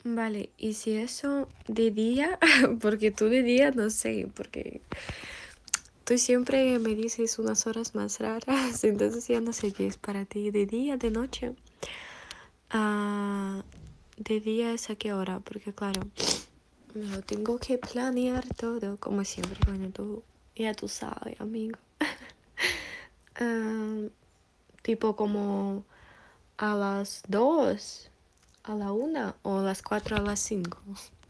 Vale, y si eso de día, porque tú de día no sé, porque tú siempre me dices unas horas más raras, entonces ya no sé qué es para ti, de día, de noche. Ah, de día es a qué hora, porque claro, me lo tengo que planear todo, como siempre, bueno, tú ya tú sabes, amigo. Ah, tipo como a las 2, a la 1 o a las 4 a las 5.